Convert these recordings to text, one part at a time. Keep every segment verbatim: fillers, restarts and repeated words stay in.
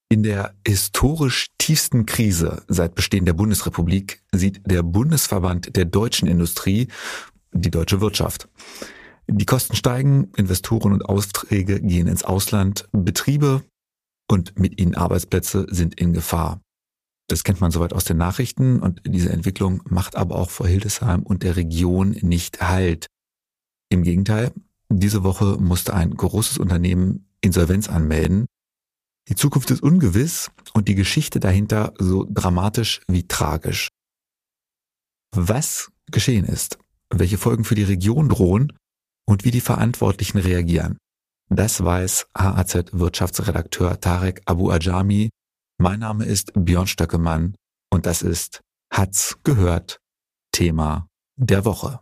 In der historisch tiefsten Krise seit Bestehen der Bundesrepublik sieht der Bundesverband der deutschen Industrie die deutsche Wirtschaft. Die Kosten steigen, Investoren und Aufträge gehen ins Ausland, Betriebe und mit ihnen Arbeitsplätze sind in Gefahr. Das kennt man soweit aus den Nachrichten und diese Entwicklung macht aber auch vor Hildesheim und der Region nicht Halt. Im Gegenteil, diese Woche musste ein großes Unternehmen Insolvenz anmelden. Die Zukunft ist ungewiss und die Geschichte dahinter so dramatisch wie tragisch. Was geschehen ist, welche Folgen für die Region drohen und wie die Verantwortlichen reagieren, das weiß H A Z-Wirtschaftsredakteur Tarek Abu-Ajami. Mein Name ist Björn Stöckemann und das ist Hat's gehört, Thema der Woche.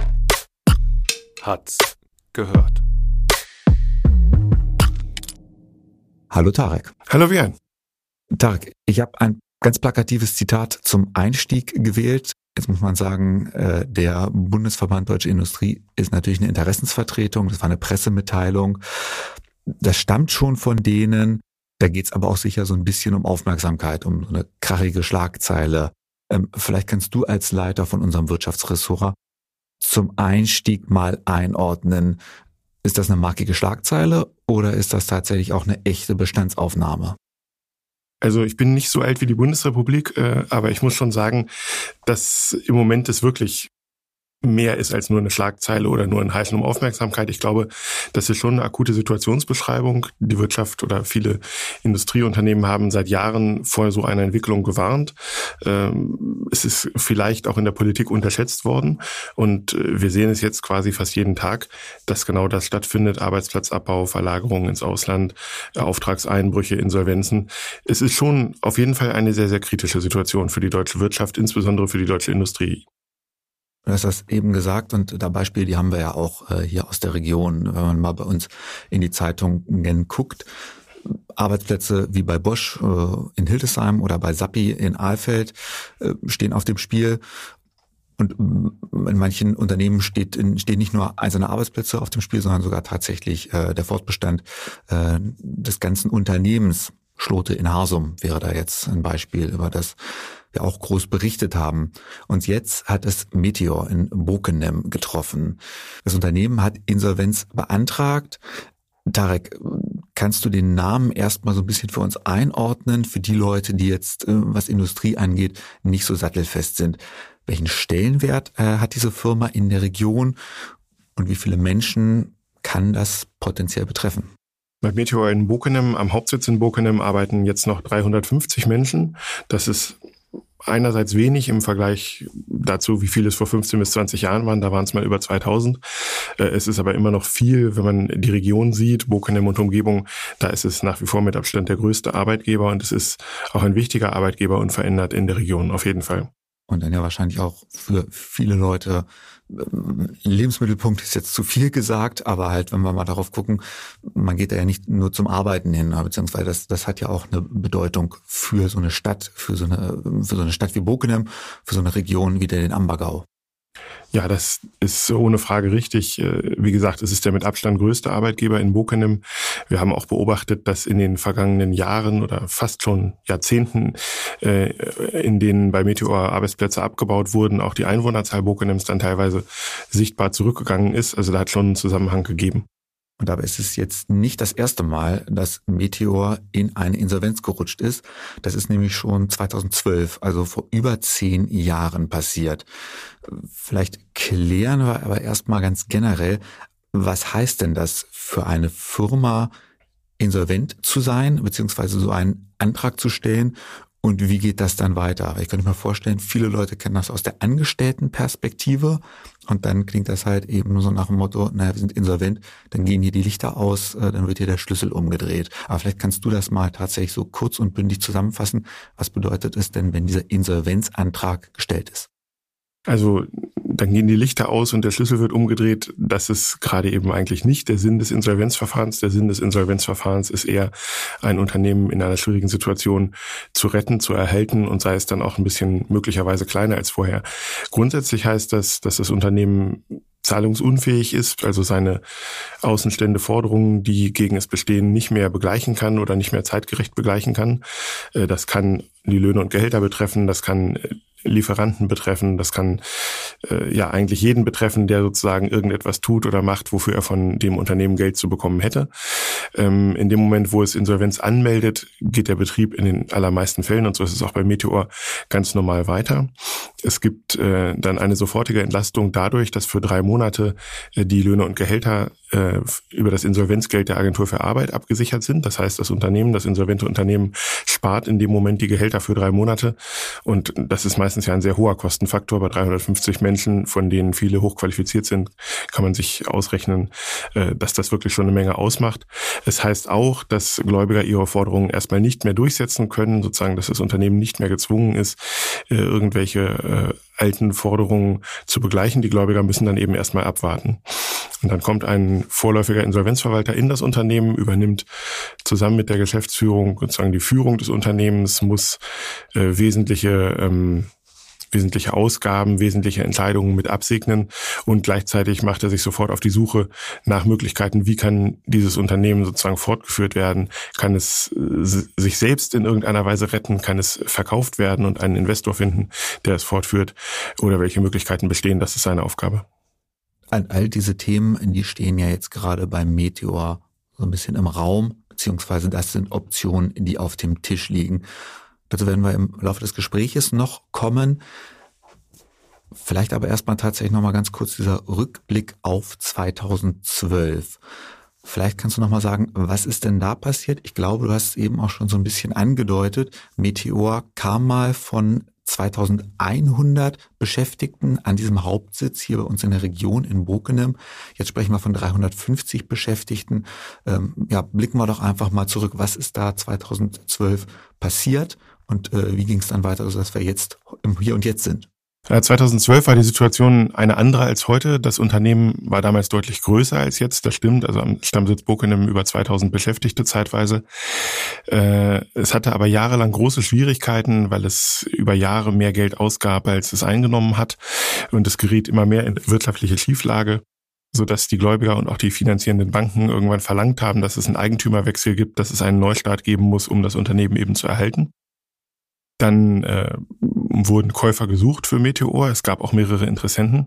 Hat's gehört. Hallo Tarek. Hallo Björn. Tarek, ich habe ein ganz plakatives Zitat zum Einstieg gewählt. Jetzt muss man sagen, der Bundesverband Deutsche Industrie ist natürlich eine Interessensvertretung. Das war eine Pressemitteilung. Das stammt schon von denen. Da geht's aber auch sicher so ein bisschen um Aufmerksamkeit, um so eine krachige Schlagzeile. Vielleicht kannst du als Leiter von unserem Wirtschaftsressort zum Einstieg mal einordnen. Ist das eine markige Schlagzeile oder ist das tatsächlich auch eine echte Bestandsaufnahme? Also ich bin nicht so alt wie die Bundesrepublik, aber ich muss schon sagen, dass im Moment es wirklich mehr ist als nur eine Schlagzeile oder nur ein Heißen um Aufmerksamkeit. Ich glaube, das ist schon eine akute Situationsbeschreibung. Die Wirtschaft oder viele Industrieunternehmen haben seit Jahren vor so einer Entwicklung gewarnt. Es ist vielleicht auch in der Politik unterschätzt worden und wir sehen es jetzt quasi fast jeden Tag, dass genau das stattfindet. Arbeitsplatzabbau, Verlagerungen ins Ausland, Auftragseinbrüche, Insolvenzen. Es ist schon auf jeden Fall eine sehr, sehr kritische Situation für die deutsche Wirtschaft, insbesondere für die deutsche Industrie. Du hast das eben gesagt und da Beispiel, die haben wir ja auch äh, hier aus der Region, wenn man mal bei uns in die Zeitungen guckt. Arbeitsplätze wie bei Bosch äh, in Hildesheim oder bei Sappi in Alfeld äh, stehen auf dem Spiel. Und in manchen Unternehmen steht, in, stehen nicht nur einzelne Arbeitsplätze auf dem Spiel, sondern sogar tatsächlich äh, der Fortbestand äh, des ganzen Unternehmens. Schlote in Harsum wäre da jetzt ein Beispiel, über das wir auch groß berichtet haben. Und jetzt hat es Meteor in Bockenem getroffen. Das Unternehmen hat Insolvenz beantragt. Tarek, kannst du den Namen erstmal so ein bisschen für uns einordnen, für die Leute, die jetzt, was Industrie angeht, nicht so sattelfest sind? Welchen Stellenwert äh, hat diese Firma in der Region und wie viele Menschen kann das potenziell betreffen? Bei Meteor in Bockenem, am Hauptsitz in Bockenem, arbeiten jetzt noch dreihundertfünfzig Menschen. Das ist einerseits wenig im Vergleich dazu, wie viele es vor fünfzehn bis zwanzig Jahren waren. Da waren es mal über zweitausend. Es ist aber immer noch viel, wenn man die Region sieht, Bockenem und Umgebung. Da ist es nach wie vor mit Abstand der größte Arbeitgeber und es ist auch ein wichtiger Arbeitgeber unverändert in der Region, auf jeden Fall. Und dann ja wahrscheinlich auch für viele Leute, Lebensmittelpunkt ist jetzt zu viel gesagt, aber halt, wenn wir mal darauf gucken, man geht da ja nicht nur zum Arbeiten hin, beziehungsweise das, das hat ja auch eine Bedeutung für so eine Stadt, für so eine, für so eine Stadt wie Bockenem, für so eine Region wie den Ambergau. Ja, das ist ohne Frage richtig. Wie gesagt, es ist der mit Abstand größte Arbeitgeber in Bockenem. Wir haben auch beobachtet, dass in den vergangenen Jahren oder fast schon Jahrzehnten, in denen bei Meteor Arbeitsplätze abgebaut wurden, auch die Einwohnerzahl Bockenems dann teilweise sichtbar zurückgegangen ist. Also da hat schon einen Zusammenhang gegeben. Und dabei ist es jetzt nicht das erste Mal, dass Meteor in eine Insolvenz gerutscht ist. Das ist nämlich schon zweitausendzwölf, also vor über zehn Jahren passiert. Vielleicht klären wir aber erstmal ganz generell, was heißt denn das für eine Firma, insolvent zu sein, beziehungsweise so einen Antrag zu stellen? Und wie geht das dann weiter? Ich könnte mir vorstellen, viele Leute kennen das aus der Angestelltenperspektive und dann klingt das halt eben nur so nach dem Motto, naja, wir sind insolvent, dann gehen hier die Lichter aus, dann wird hier der Schlüssel umgedreht. Aber vielleicht kannst du das mal tatsächlich so kurz und bündig zusammenfassen. Was bedeutet es denn, wenn dieser Insolvenzantrag gestellt ist? Also dann gehen die Lichter aus und der Schlüssel wird umgedreht. Das ist gerade eben eigentlich nicht der Sinn des Insolvenzverfahrens. Der Sinn des Insolvenzverfahrens ist eher, ein Unternehmen in einer schwierigen Situation zu retten, zu erhalten und sei es dann auch ein bisschen möglicherweise kleiner als vorher. Grundsätzlich heißt das, dass das Unternehmen zahlungsunfähig ist, also seine außenstehende Forderungen, die gegen es bestehen, nicht mehr begleichen kann oder nicht mehr zeitgerecht begleichen kann. Das kann die Löhne und Gehälter betreffen, das kann Lieferanten betreffen, das kann äh, ja eigentlich jeden betreffen, der sozusagen irgendetwas tut oder macht, wofür er von dem Unternehmen Geld zu bekommen hätte. Ähm, in dem Moment, wo es Insolvenz anmeldet, geht der Betrieb in den allermeisten Fällen, und so ist es auch bei Meteor, ganz normal weiter. Es gibt äh, dann eine sofortige Entlastung dadurch, dass für drei Monate äh, die Löhne und Gehälter äh, über das Insolvenzgeld der Agentur für Arbeit abgesichert sind. Das heißt, das Unternehmen, das insolvente Unternehmen spart in dem Moment die Gehälter für drei Monate, und das ist meistens ja ein sehr hoher Kostenfaktor. Bei dreihundertfünfzig Menschen, von denen viele hochqualifiziert sind, kann man sich ausrechnen, äh, dass das wirklich schon eine Menge ausmacht. Es heißt auch, dass Gläubiger ihre Forderungen erstmal nicht mehr durchsetzen können, sozusagen, dass das Unternehmen nicht mehr gezwungen ist, äh, irgendwelche äh, alten Forderungen zu begleichen. Die Gläubiger müssen dann eben erstmal abwarten. Und dann kommt ein vorläufiger Insolvenzverwalter in das Unternehmen, übernimmt zusammen mit der Geschäftsführung sozusagen die Führung des Unternehmens, muss äh, wesentliche ähm, wesentliche Ausgaben, wesentliche Entscheidungen mit absegnen, und gleichzeitig macht er sich sofort auf die Suche nach Möglichkeiten, wie kann dieses Unternehmen sozusagen fortgeführt werden, kann es sich selbst in irgendeiner Weise retten, kann es verkauft werden und einen Investor finden, der es fortführt, oder welche Möglichkeiten bestehen, das ist seine Aufgabe. All diese Themen, die stehen ja jetzt gerade beim Meteor so ein bisschen im Raum, beziehungsweise das sind Optionen, die auf dem Tisch liegen. Dazu werden wir im Laufe des Gespräches noch kommen. Vielleicht aber erstmal tatsächlich nochmal ganz kurz dieser Rückblick auf zweitausendzwölf. Vielleicht kannst du nochmal sagen, was ist denn da passiert? Ich glaube, du hast es eben auch schon so ein bisschen angedeutet. Meteor kam mal von zweitausendeinhundert Beschäftigten an diesem Hauptsitz hier bei uns in der Region in Bockenem. Jetzt sprechen wir von dreihundertfünfzig Beschäftigten. Ähm, ja, blicken wir doch einfach mal zurück. Was ist da zweitausendzwölf passiert und äh, wie ging es dann weiter, sodass wir jetzt im Hier und Jetzt sind? zweitausendzwölf war die Situation eine andere als heute. Das Unternehmen war damals deutlich größer als jetzt, das stimmt. Also am Stammsitz Bockenem über zweitausend Beschäftigte zeitweise. Es hatte aber jahrelang große Schwierigkeiten, weil es über Jahre mehr Geld ausgab, als es eingenommen hat. Und es geriet immer mehr in wirtschaftliche Schieflage, sodass die Gläubiger und auch die finanzierenden Banken irgendwann verlangt haben, dass es einen Eigentümerwechsel gibt, dass es einen Neustart geben muss, um das Unternehmen eben zu erhalten. Dann äh, wurden Käufer gesucht für Meteor. Es gab auch mehrere Interessenten.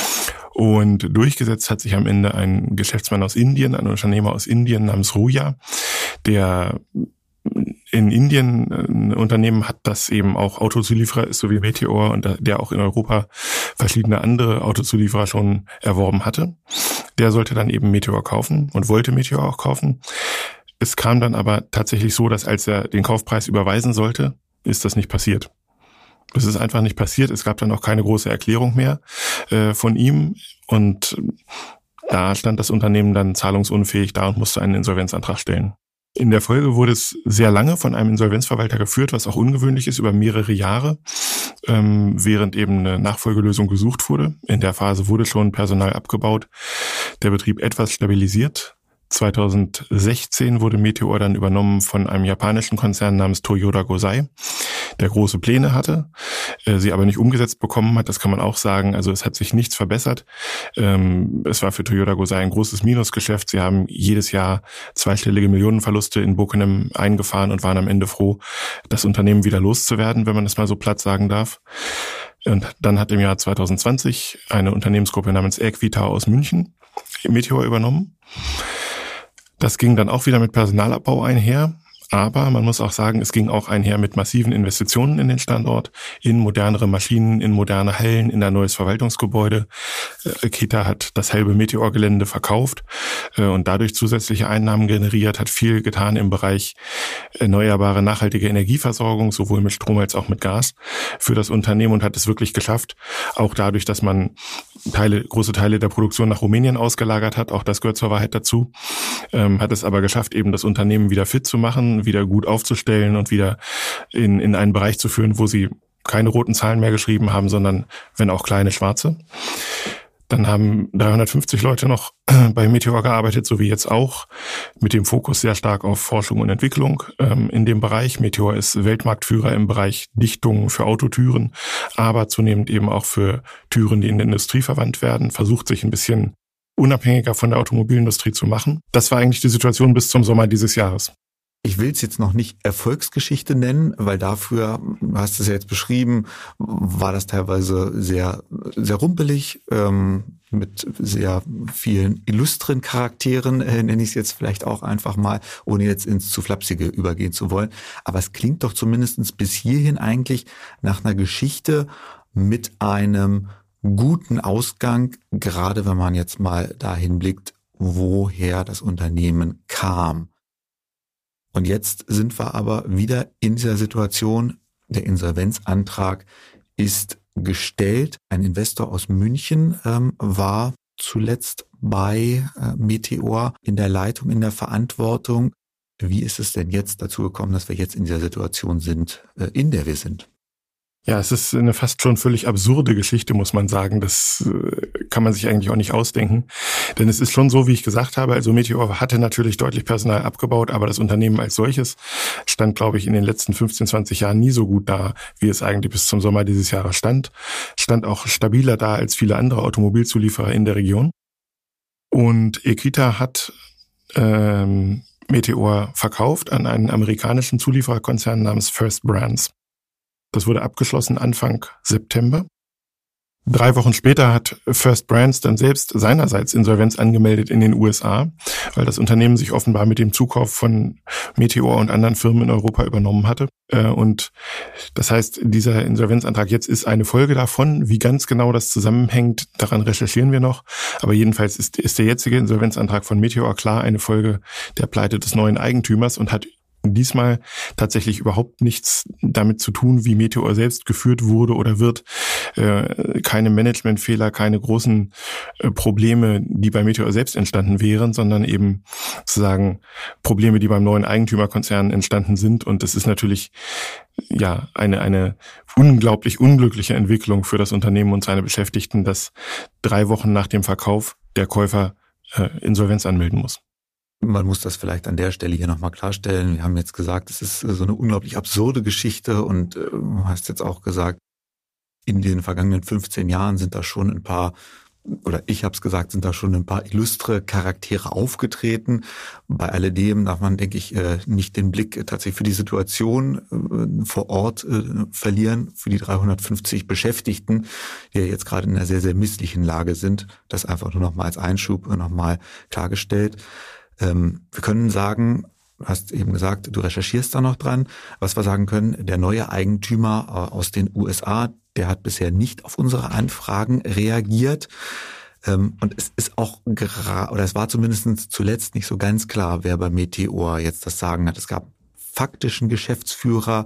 Und durchgesetzt hat sich am Ende ein Geschäftsmann aus Indien, ein Unternehmer aus Indien namens Ruja, der in Indien ein Unternehmen hat, das eben auch Autozulieferer ist, so wie Meteor, und der auch in Europa verschiedene andere Autozulieferer schon erworben hatte. Der sollte dann eben Meteor kaufen und wollte Meteor auch kaufen. Es kam dann aber tatsächlich so, dass als er den Kaufpreis überweisen sollte, ist das nicht passiert. Es ist einfach nicht passiert. Es gab dann auch keine große Erklärung mehr äh, von ihm, und da stand das Unternehmen dann zahlungsunfähig da und musste einen Insolvenzantrag stellen. In der Folge wurde es sehr lange von einem Insolvenzverwalter geführt, was auch ungewöhnlich ist, über mehrere Jahre, ähm, während eben eine Nachfolgelösung gesucht wurde. In der Phase wurde schon Personal abgebaut, der Betrieb etwas stabilisiert. zweitausendsechzehn wurde Meteor dann übernommen von einem japanischen Konzern namens Toyota Gosei, der große Pläne hatte, äh, sie aber nicht umgesetzt bekommen hat. Das kann man auch sagen. Also es hat sich nichts verbessert. Ähm, es war für Toyota Gosei ein großes Minusgeschäft. Sie haben jedes Jahr zweistellige Millionenverluste in Bockenem eingefahren und waren am Ende froh, das Unternehmen wieder loszuwerden, wenn man das mal so platt sagen darf. Und dann hat im Jahr zweitausendzwanzig eine Unternehmensgruppe namens Equita aus München Meteor übernommen. Das ging dann auch wieder mit Personalabbau einher, aber man muss auch sagen, es ging auch einher mit massiven Investitionen in den Standort, in modernere Maschinen, in moderne Hallen, in ein neues Verwaltungsgebäude. Kita hat das halbe Meteor-Gelände verkauft und dadurch zusätzliche Einnahmen generiert, hat viel getan im Bereich erneuerbare, nachhaltige Energieversorgung, sowohl mit Strom als auch mit Gas für das Unternehmen, und hat es wirklich geschafft, auch dadurch, dass man Teile, große Teile der Produktion nach Rumänien ausgelagert hat, auch das gehört zur Wahrheit dazu, ähm, hat es aber geschafft, eben das Unternehmen wieder fit zu machen, wieder gut aufzustellen und wieder in, in einen Bereich zu führen, wo sie keine roten Zahlen mehr geschrieben haben, sondern wenn auch kleine schwarze. Dann haben dreihundertfünfzig Leute noch bei Meteor gearbeitet, so wie jetzt auch, mit dem Fokus sehr stark auf Forschung und Entwicklung ähm, in dem Bereich. Meteor ist Weltmarktführer im Bereich Dichtungen für Autotüren, aber zunehmend eben auch für Türen, die in der Industrie verwandt werden, versucht sich ein bisschen unabhängiger von der Automobilindustrie zu machen. Das war eigentlich die Situation bis zum Sommer dieses Jahres. Ich will es jetzt noch nicht Erfolgsgeschichte nennen, weil dafür, du hast es ja jetzt beschrieben, war das teilweise sehr, sehr rumpelig, ähm, mit sehr vielen illustren Charakteren, äh, nenne ich es jetzt vielleicht auch einfach mal, ohne jetzt ins zu Flapsige übergehen zu wollen. Aber es klingt doch zumindest bis hierhin eigentlich nach einer Geschichte mit einem guten Ausgang, gerade wenn man jetzt mal dahin blickt, woher das Unternehmen kam. Und jetzt sind wir aber wieder in dieser Situation, der Insolvenzantrag ist gestellt. Ein Investor aus München ähm, war zuletzt bei äh, Meteor in der Leitung, in der Verantwortung. Wie ist es denn jetzt dazu gekommen, dass wir jetzt in dieser Situation sind, äh, in der wir sind? Ja, es ist eine fast schon völlig absurde Geschichte, muss man sagen. Das kann man sich eigentlich auch nicht ausdenken. Denn es ist schon so, wie ich gesagt habe, also Meteor hatte natürlich deutlich Personal abgebaut, aber das Unternehmen als solches stand, glaube ich, in den letzten fünfzehn, zwanzig Jahren nie so gut da, wie es eigentlich bis zum Sommer dieses Jahres stand. Stand auch stabiler da als viele andere Automobilzulieferer in der Region. Und Equita hat ähm, Meteor verkauft an einen amerikanischen Zuliefererkonzern namens First Brands. Das wurde abgeschlossen Anfang September. Drei Wochen später hat First Brands dann selbst seinerseits Insolvenz angemeldet in den U S A, weil das Unternehmen sich offenbar mit dem Zukauf von Meteor und anderen Firmen in Europa übernommen hatte. Und das heißt, dieser Insolvenzantrag jetzt ist eine Folge davon. Wie ganz genau das zusammenhängt, daran recherchieren wir noch. Aber jedenfalls ist, ist der jetzige Insolvenzantrag von Meteor klar eine Folge der Pleite des neuen Eigentümers und hat diesmal tatsächlich überhaupt nichts damit zu tun, wie Meteor selbst geführt wurde oder wird. Äh, keine Managementfehler, keine großen äh, Probleme, die bei Meteor selbst entstanden wären, sondern eben sozusagen Probleme, die beim neuen Eigentümerkonzern entstanden sind. Und das ist natürlich ja eine eine unglaublich unglückliche Entwicklung für das Unternehmen und seine Beschäftigten, dass drei Wochen nach dem Verkauf der Käufer äh, Insolvenz anmelden muss. Man muss das vielleicht an der Stelle hier nochmal klarstellen. Wir haben jetzt gesagt, es ist so eine unglaublich absurde Geschichte und äh, du hast jetzt auch gesagt, in den vergangenen fünfzehn Jahren sind da schon ein paar, oder ich habe es gesagt, sind da schon ein paar illustre Charaktere aufgetreten. Bei alledem darf man, denke ich, äh, nicht den Blick tatsächlich für die Situation äh, vor Ort äh, verlieren, für die dreihundertfünfzig Beschäftigten, die ja jetzt gerade in einer sehr, sehr misslichen Lage sind. Das einfach nur nochmal als Einschub nochmal klargestellt. Wir können sagen, du hast eben gesagt, du recherchierst da noch dran. Was wir sagen können, der neue Eigentümer aus den U S A, der hat bisher nicht auf unsere Anfragen reagiert. Und es ist auch, oder es war zumindest zuletzt nicht so ganz klar, wer bei Meteor jetzt das Sagen hat. Es gab faktischen Geschäftsführer,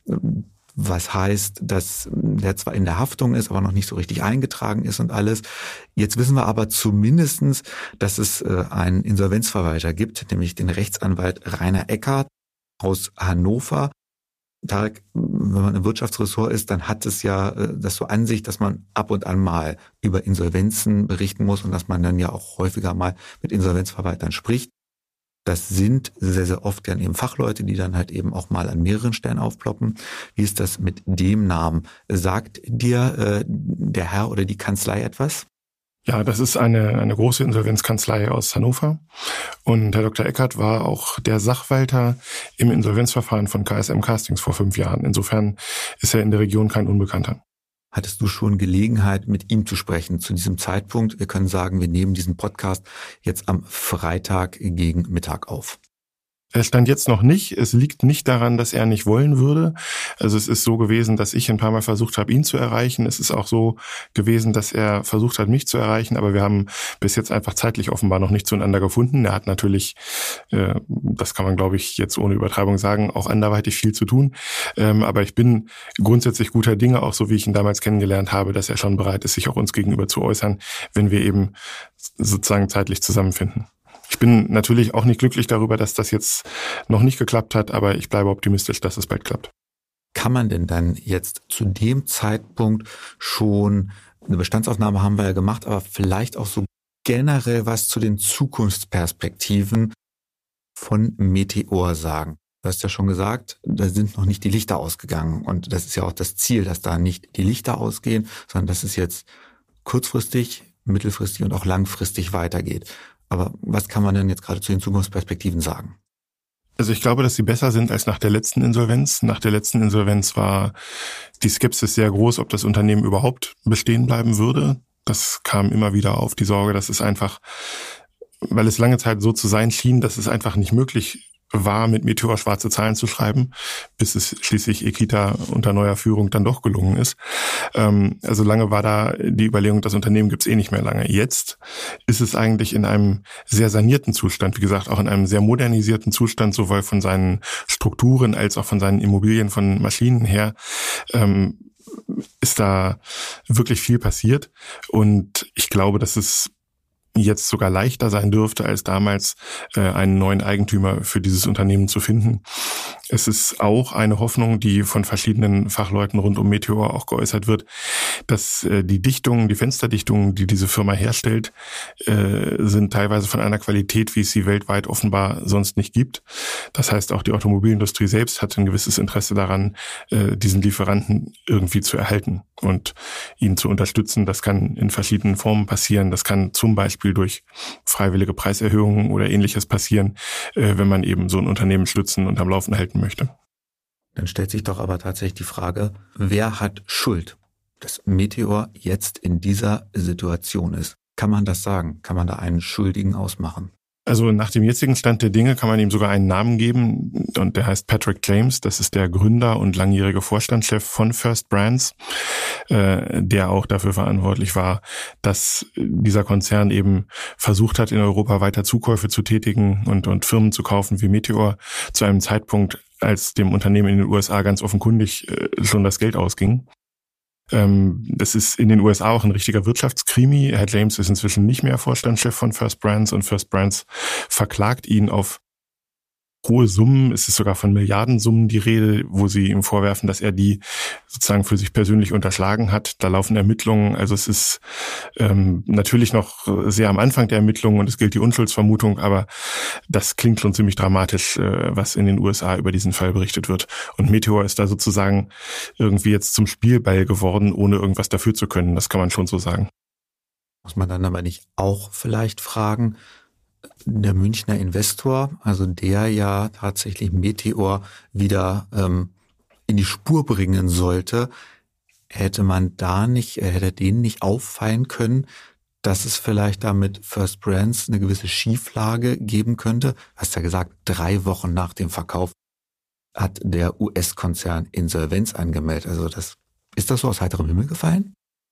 was heißt, dass der zwar in der Haftung ist, aber noch nicht so richtig eingetragen ist und alles. Jetzt wissen wir aber zumindestens, dass es einen Insolvenzverwalter gibt, nämlich den Rechtsanwalt Rainer Eckert aus Hannover. Tarek, wenn man im Wirtschaftsressort ist, dann hat es ja das so an sich, dass man ab und an mal über Insolvenzen berichten muss und dass man dann ja auch häufiger mal mit Insolvenzverwaltern spricht. Das sind sehr, sehr oft dann eben Fachleute, die dann halt eben auch mal an mehreren Stellen aufploppen. Wie ist das mit dem Namen? Sagt dir äh, der Herr oder die Kanzlei etwas? Ja, das ist eine, eine große Insolvenzkanzlei aus Hannover. Und Herr Doktor Eckert war auch der Sachwalter im Insolvenzverfahren von K S M Castings vor fünf Jahren. Insofern ist er in der Region kein Unbekannter. Hattest du schon Gelegenheit, mit ihm zu sprechen zu diesem Zeitpunkt? Wir können sagen, wir nehmen diesen Podcast jetzt am Freitag gegen Mittag auf. Er stand jetzt noch nicht. Es liegt nicht daran, dass er nicht wollen würde. Also es ist so gewesen, dass ich ein paar Mal versucht habe, ihn zu erreichen. Es ist auch so gewesen, dass er versucht hat, mich zu erreichen. Aber wir haben bis jetzt einfach zeitlich offenbar noch nicht zueinander gefunden. Er hat natürlich, äh, das kann man, glaube ich, jetzt ohne Übertreibung sagen, auch anderweitig viel zu tun. Ähm, aber ich bin grundsätzlich guter Dinge, auch so wie ich ihn damals kennengelernt habe, dass er schon bereit ist, sich auch uns gegenüber zu äußern, wenn wir eben sozusagen zeitlich zusammenfinden. Ich bin natürlich auch nicht glücklich darüber, dass das jetzt noch nicht geklappt hat, aber ich bleibe optimistisch, dass es bald klappt. Kann man denn dann jetzt zu dem Zeitpunkt schon eine Bestandsaufnahme haben wir ja gemacht, aber vielleicht auch so generell was zu den Zukunftsperspektiven von Meteor sagen. Du hast ja schon gesagt, da sind noch nicht die Lichter ausgegangen. Und das ist ja auch das Ziel, dass da nicht die Lichter ausgehen, sondern dass es jetzt kurzfristig, mittelfristig und auch langfristig weitergeht. Aber was kann man denn jetzt gerade zu den Zukunftsperspektiven sagen? Also ich glaube, dass sie besser sind als nach der letzten Insolvenz. Nach der letzten Insolvenz war die Skepsis sehr groß, ob das Unternehmen überhaupt bestehen bleiben würde. Das kam immer wieder auf, die Sorge, dass es einfach, weil es lange Zeit so zu sein schien, dass es einfach nicht möglich war, mit Meteor schwarze Zahlen zu schreiben, bis es schließlich Equita unter neuer Führung dann doch gelungen ist. Ähm, also lange war da die Überlegung, das Unternehmen gibt's eh nicht mehr lange. Jetzt ist es eigentlich in einem sehr sanierten Zustand, wie gesagt, auch in einem sehr modernisierten Zustand, sowohl von seinen Strukturen als auch von seinen Immobilien, von Maschinen her. Ähm, ist da wirklich viel passiert. Und ich glaube, dass es jetzt sogar leichter sein dürfte, als damals äh, einen neuen Eigentümer für dieses Unternehmen zu finden. Es ist auch eine Hoffnung, die von verschiedenen Fachleuten rund um Meteor auch geäußert wird, dass äh, die Dichtungen, die Fensterdichtungen, die diese Firma herstellt, äh, sind teilweise von einer Qualität, wie es sie weltweit offenbar sonst nicht gibt. Das heißt, auch die Automobilindustrie selbst hat ein gewisses Interesse daran, äh, diesen Lieferanten irgendwie zu erhalten und ihn zu unterstützen. Das kann in verschiedenen Formen passieren. Das kann zum Beispiel durch freiwillige Preiserhöhungen oder Ähnliches passieren, äh, wenn man eben so ein Unternehmen stützen und am Laufen halten möchte. Dann stellt sich doch aber tatsächlich die Frage, wer hat Schuld, dass Meteor jetzt in dieser Situation ist? Kann man das sagen? Kann man da einen Schuldigen ausmachen? Also nach dem jetzigen Stand der Dinge kann man ihm sogar einen Namen geben und der heißt Patrick James. Das ist der Gründer und langjährige Vorstandschef von First Brands, äh, der auch dafür verantwortlich war, dass dieser Konzern eben versucht hat, in Europa weiter Zukäufe zu tätigen und, und Firmen zu kaufen wie Meteor zu einem Zeitpunkt, als dem Unternehmen in den U S A ganz offenkundig äh, schon das Geld ausging. Das ist in den U S A auch ein richtiger Wirtschaftskrimi. Herr James ist inzwischen nicht mehr Vorstandschef von First Brands und First Brands verklagt ihn auf hohe Summen. Es ist sogar von Milliardensummen die Rede, wo sie ihm vorwerfen, dass er die sozusagen für sich persönlich unterschlagen hat. Da laufen Ermittlungen. Also es ist ähm, natürlich noch sehr am Anfang der Ermittlungen und es gilt die Unschuldsvermutung, aber das klingt schon ziemlich dramatisch, äh, was in den U S A über diesen Fall berichtet wird. Und Meteor ist da sozusagen irgendwie jetzt zum Spielball geworden, ohne irgendwas dafür zu können. Das kann man schon so sagen. Muss man dann aber nicht auch vielleicht fragen, der Münchner Investor, also der ja tatsächlich Meteor wieder ähm, in die Spur bringen sollte, hätte man da nicht, hätte denen nicht auffallen können, dass es vielleicht da mit First Brands eine gewisse Schieflage geben könnte? Du hast ja gesagt, drei Wochen nach dem Verkauf hat der U S-Konzern Insolvenz angemeldet. Also das, ist das so aus heiterem Himmel gefallen?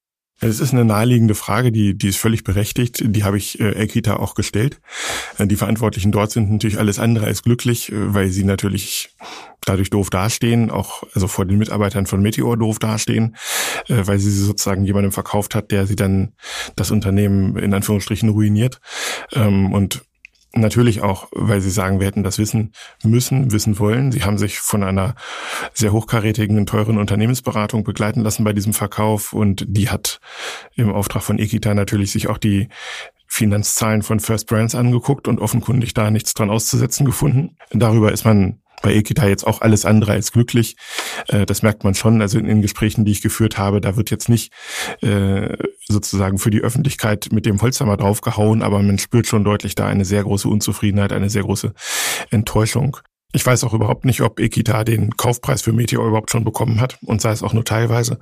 Es ist eine naheliegende Frage, die, die ist völlig berechtigt. Die habe ich äh, Equita auch gestellt. Äh, die Verantwortlichen dort sind natürlich alles andere als glücklich, äh, weil sie natürlich dadurch doof dastehen, auch also vor den Mitarbeitern von Meteor doof dastehen, äh, weil sie sie sozusagen jemandem verkauft hat, der sie dann das Unternehmen in Anführungsstrichen ruiniert. Ähm, und natürlich auch, weil sie sagen, wir hätten das wissen müssen, wissen wollen. Sie haben sich von einer sehr hochkarätigen, teuren Unternehmensberatung begleiten lassen bei diesem Verkauf und die hat im Auftrag von Equita natürlich sich auch die Finanzzahlen von First Brands angeguckt und offenkundig da nichts dran auszusetzen gefunden. Darüber ist man bei Equita jetzt auch alles andere als glücklich. Das merkt man schon, also in den Gesprächen, die ich geführt habe, da wird jetzt nicht äh, sozusagen für die Öffentlichkeit mit dem Holzhammer draufgehauen, aber man spürt schon deutlich da eine sehr große Unzufriedenheit, eine sehr große Enttäuschung. Ich weiß auch überhaupt nicht, ob Equita den Kaufpreis für Meteor überhaupt schon bekommen hat und sei es auch nur teilweise.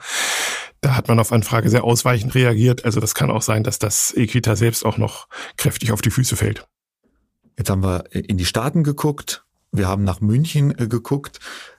Da hat man auf Anfrage sehr ausweichend reagiert, also das kann auch sein, dass das Equita selbst auch noch kräftig auf die Füße fällt. Jetzt haben wir in die Staaten geguckt. Wir haben nach München äh, geguckt,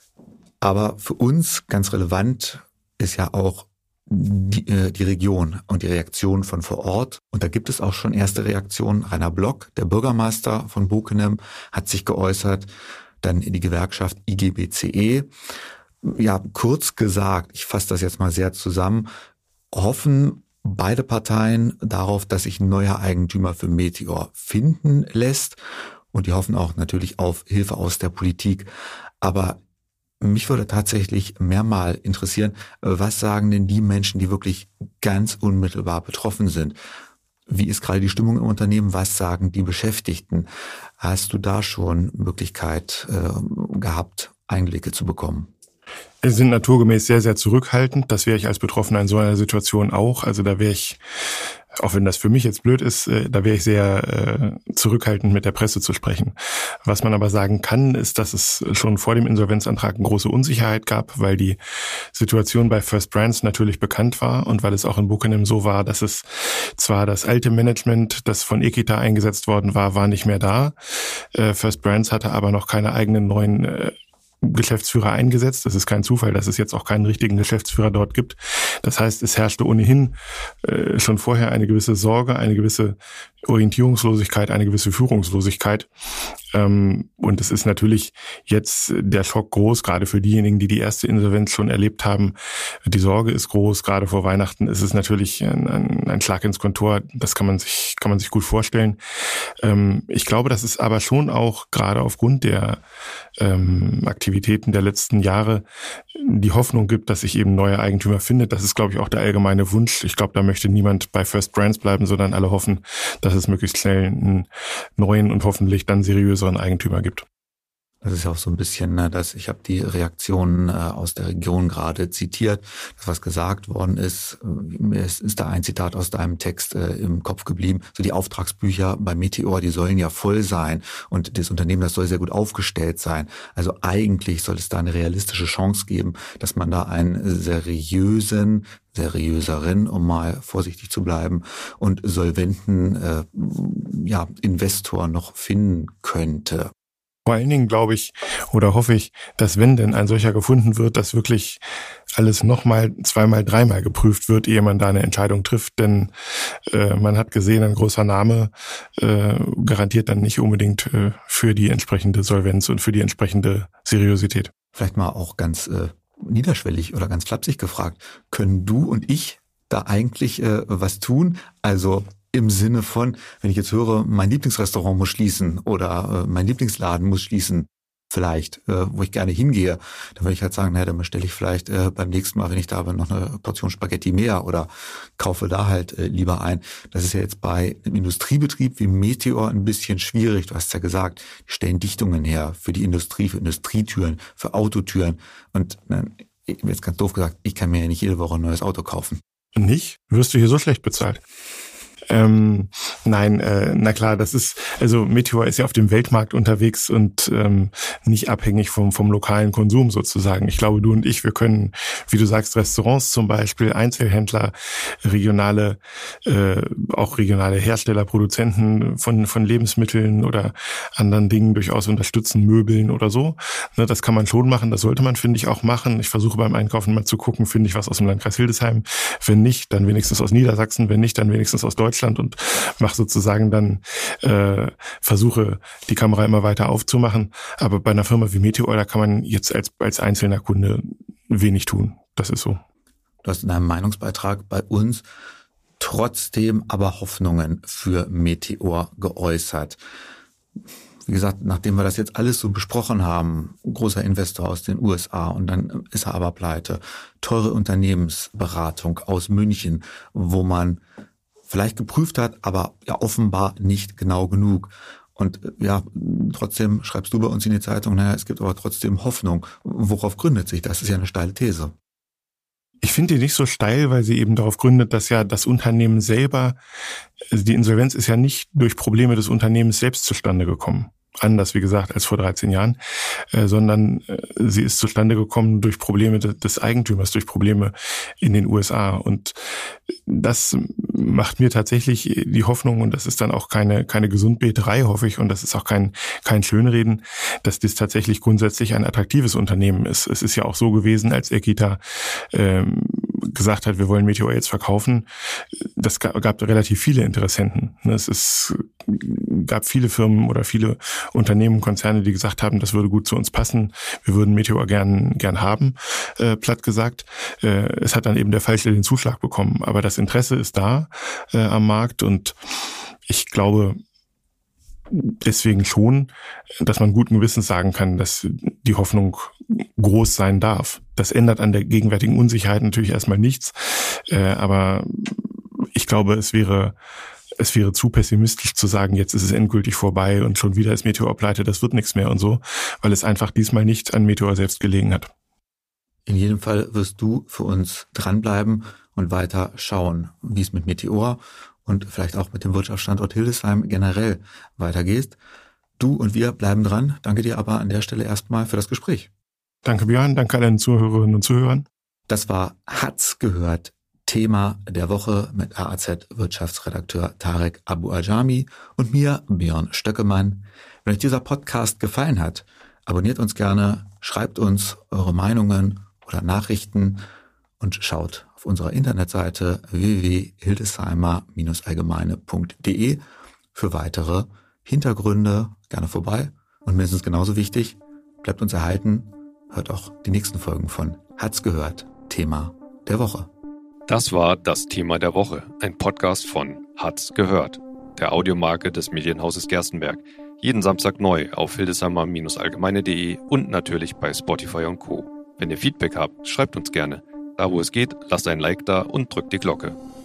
aber für uns ganz relevant ist ja auch die, äh, die Region und die Reaktion von vor Ort. Und da gibt es auch schon erste Reaktionen. Rainer Block, der Bürgermeister von Bockenem, hat sich geäußert. Dann die Gewerkschaft I G B C E. Ja, kurz gesagt, ich fasse das jetzt mal sehr zusammen, hoffen beide Parteien darauf, dass sich ein neuer Eigentümer für Meteor finden lässt. Und die hoffen auch natürlich auf Hilfe aus der Politik. Aber Mich würde tatsächlich mehr mal interessieren, was sagen denn die Menschen, die wirklich ganz unmittelbar betroffen sind? Wie ist gerade die Stimmung im Unternehmen? Was sagen die Beschäftigten? Hast du da schon Möglichkeit äh, gehabt, Einblicke zu bekommen? Wir sind naturgemäß sehr, sehr zurückhaltend. Das wäre ich als Betroffener in so einer Situation auch. Also da wäre ich, auch wenn das für mich jetzt blöd ist, da wäre ich sehr äh, zurückhaltend, mit der Presse zu sprechen. Was man aber sagen kann, ist, dass es schon vor dem Insolvenzantrag eine große Unsicherheit gab, weil die Situation bei First Brands natürlich bekannt war und weil es auch in Buckingham so war, dass es zwar das alte Management, das von Equita eingesetzt worden war, war nicht mehr da. Äh, First Brands hatte aber noch keine eigenen neuen äh, Geschäftsführer eingesetzt. Das ist kein Zufall, dass es jetzt auch keinen richtigen Geschäftsführer dort gibt. Das heißt, es herrschte ohnehin äh, schon vorher eine gewisse Sorge, eine gewisse Orientierungslosigkeit, eine gewisse Führungslosigkeit. Ähm, und es ist natürlich jetzt der Schock groß, gerade für diejenigen, die die erste Insolvenz schon erlebt haben. Die Sorge ist groß, gerade vor Weihnachten ist es natürlich ein, ein, ein Schlag ins Kontor. Das kann man sich, kann man sich gut vorstellen. Ähm, ich glaube, das ist aber schon auch gerade aufgrund der ähm, Aktivitäten der letzten Jahre die Hoffnung gibt, dass sich eben neue Eigentümer findet. Das ist, glaube ich, auch der allgemeine Wunsch. Ich glaube, da möchte niemand bei First Brands bleiben, sondern alle hoffen, dass es möglichst schnell einen neuen und hoffentlich dann seriöseren Eigentümer gibt. Das ist ja auch so ein bisschen, ne, dass ich habe die Reaktionen äh, aus der Region gerade zitiert, dass was gesagt worden ist. Mir ist, ist da ein Zitat aus deinem Text äh, im Kopf geblieben. So die Auftragsbücher bei Meteor, die sollen ja voll sein und das Unternehmen, das soll sehr gut aufgestellt sein. Also eigentlich soll es da eine realistische Chance geben, dass man da einen seriösen, seriöseren, um mal vorsichtig zu bleiben, und solventen äh, ja, Investor noch finden könnte. Vor allen Dingen glaube ich oder hoffe ich, dass wenn denn ein solcher gefunden wird, dass wirklich alles nochmal, zweimal, dreimal geprüft wird, ehe man da eine Entscheidung trifft. Denn äh, man hat gesehen, ein großer Name äh, garantiert dann nicht unbedingt äh, für die entsprechende Solvenz und für die entsprechende Seriosität. Vielleicht mal auch ganz äh, niederschwellig oder ganz flapsig gefragt, können du und ich da eigentlich äh, was tun? Also im Sinne von, wenn ich jetzt höre, mein Lieblingsrestaurant muss schließen oder äh, mein Lieblingsladen muss schließen, vielleicht, äh, wo ich gerne hingehe, dann würde ich halt sagen, naja, dann bestelle ich vielleicht äh, beim nächsten Mal, wenn ich da bin, noch eine Portion Spaghetti mehr oder kaufe da halt äh, lieber ein. Das ist ja jetzt bei einem Industriebetrieb wie Meteor ein bisschen schwierig. Du hast ja gesagt, die stellen Dichtungen her für die Industrie, für Industrietüren, für Autotüren. Und äh, jetzt ganz doof gesagt, ich kann mir ja nicht jede Woche ein neues Auto kaufen. Nicht? Wirst du hier so schlecht bezahlt? Ähm, nein, äh, na klar, das ist, also Meteor ist ja auf dem Weltmarkt unterwegs und ähm, nicht abhängig vom vom lokalen Konsum sozusagen. Ich glaube, du und ich, wir können, wie du sagst, Restaurants zum Beispiel, Einzelhändler, regionale, äh, auch regionale Hersteller, Produzenten von von Lebensmitteln oder anderen Dingen durchaus unterstützen, Möbeln oder so. Ne, das kann man schon machen, das sollte man, finde ich, auch machen. Ich versuche beim Einkaufen mal zu gucken, finde ich was aus dem Landkreis Hildesheim. Wenn nicht, dann wenigstens aus Niedersachsen. Wenn nicht, dann wenigstens aus Deutschland. Und mache sozusagen dann, äh, versuche die Kamera immer weiter aufzumachen. Aber bei einer Firma wie Meteor, da kann man jetzt als als einzelner Kunde wenig tun. Das ist so. Du hast in einem Meinungsbeitrag bei uns trotzdem aber Hoffnungen für Meteor geäußert. Wie gesagt, nachdem wir das jetzt alles so besprochen haben, großer Investor aus den U S A und dann ist er aber pleite, teure Unternehmensberatung aus München, wo man vielleicht geprüft hat, aber ja offenbar nicht genau genug. Und ja, trotzdem schreibst du bei uns in die Zeitung, naja, es gibt aber trotzdem Hoffnung. Worauf gründet sich das? Das ist ja eine steile These. Ich finde die nicht so steil, weil sie eben darauf gründet, dass ja das Unternehmen selber, also die Insolvenz ist ja nicht durch Probleme des Unternehmens selbst zustande gekommen. Anders, wie gesagt, als vor dreizehn Jahren, äh, sondern äh, sie ist zustande gekommen durch Probleme de- des Eigentümers, durch Probleme in den U S A. Und das macht mir tatsächlich die Hoffnung, und das ist dann auch keine keine Gesundbeterei, hoffe ich, und das ist auch kein kein Schönreden, dass das tatsächlich grundsätzlich ein attraktives Unternehmen ist. Es ist ja auch so gewesen, als Equita ähm, gesagt hat, wir wollen Meteor jetzt verkaufen, das gab, gab relativ viele Interessenten. Es ist, gab viele Firmen oder viele Unternehmen, Konzerne, die gesagt haben, das würde gut zu uns passen, wir würden Meteor gern gern haben, äh, platt gesagt. Äh, es hat dann eben der Falsche den Zuschlag bekommen. Aber das Interesse ist da äh, am Markt, und ich glaube, deswegen schon, dass man guten Gewissens sagen kann, dass die Hoffnung groß sein darf. Das ändert an der gegenwärtigen Unsicherheit natürlich erstmal nichts, äh, aber ich glaube, es wäre es wäre zu pessimistisch zu sagen, jetzt ist es endgültig vorbei und schon wieder ist Meteor pleite, das wird nichts mehr und so, weil es einfach diesmal nicht an Meteor selbst gelegen hat. In jedem Fall wirst du für uns dranbleiben und weiter schauen, wie es mit Meteor und vielleicht auch mit dem Wirtschaftsstandort Hildesheim generell weitergeht. Du und wir bleiben dran. Danke dir aber an der Stelle erstmal für das Gespräch. Danke Björn, danke allen Zuhörerinnen und Zuhörern. Das war Hat's gehört, Thema der Woche mit A A Z-Wirtschaftsredakteur Tarek Abu-Ajami und mir, Björn Stöckemann. Wenn euch dieser Podcast gefallen hat, abonniert uns gerne, schreibt uns eure Meinungen oder Nachrichten und schaut auf unserer Internetseite w w w punkt hildesheimer allgemeine punkt d e für weitere Hintergründe. Gerne vorbei. Und mindestens genauso wichtig, bleibt uns erhalten, hört auch die nächsten Folgen von Hat's gehört, Thema der Woche. Das war das Thema der Woche, ein Podcast von Hat's gehört, der Audiomarke des Medienhauses Gerstenberg. Jeden Samstag neu auf hildesheimer allgemeine punkt d e und natürlich bei Spotify und Co. Wenn ihr Feedback habt, schreibt uns gerne. Da wo es geht, lasst ein Like da und drückt die Glocke.